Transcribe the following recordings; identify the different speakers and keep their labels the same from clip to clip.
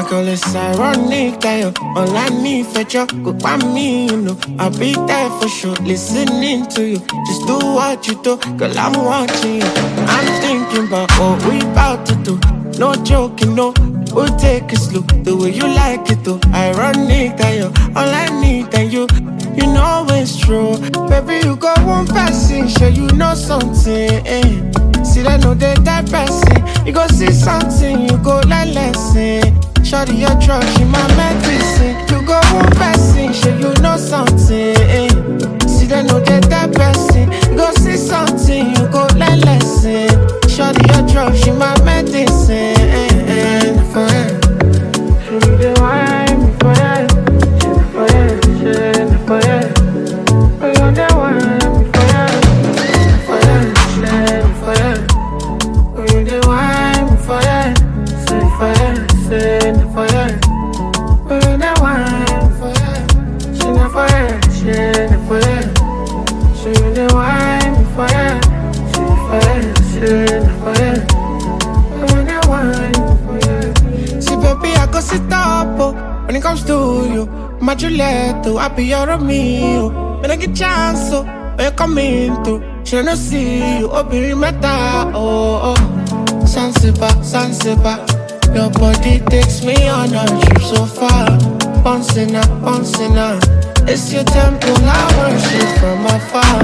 Speaker 1: Girl, it's ironic that you're online me fetcher. Go by me, you know. I'll be there for sure, listening to you. Just do what you do, girl, I'm watching you. I'm thinking about what we about to do. No joking, no, we'll take it slow. The way you like it though. Ironic that you're all I need and you know it's true. Baby, you got one person, sure you know something, eh. See that no they that person. You go see something, you go learn lesson. Shorty your drug, she my medicine. You go one person, sure you know something, eh. See that no they that person. You go see something, you go learn lesson. Shorty your drug, she my medicine, eh. For her, she the wine for her. For her, she for her. We on that wine for her. For her, she for her. We the wine for her. Say for her, say for her. We on that wine for her. She not for her, she not for her. She the wine for her. She for her, she not for her. We on that wine for her. See baby, I go sit up, oh. When it comes to you, my Juliet, I be your Romeo. When I get chance, so when you come into, she don't see you, oh, be meta, oh, oh. Zanzibar, your body takes me on a trip so far. Bouncing up, it's your temple, I worship from afar.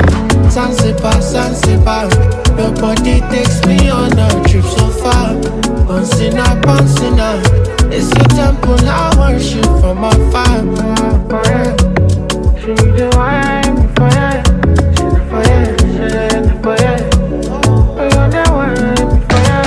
Speaker 1: Zanzibar, your body takes me on a trip so far. Bouncing up, it's your temple, I worship from afar. She the wine for ya, she the fire, she the fire. We on that wine for ya,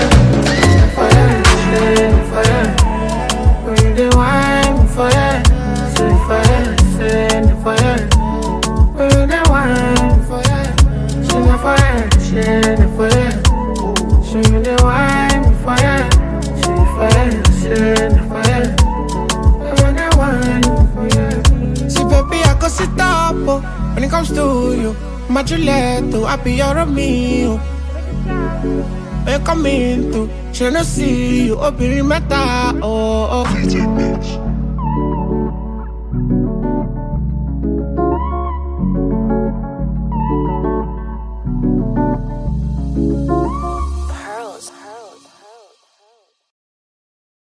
Speaker 1: she the fire. We the wine for ya, she the fire, she the fire. We on that wine for ya, she the fire, she the fire. She the wine for ya, she the fire, she the fire. We on that wine for ya. See baby, I go sit up, oh. When it comes to you, my Juliet, I be your Romeo. When you come into, she don't see you, oh, be meta, oh, oh.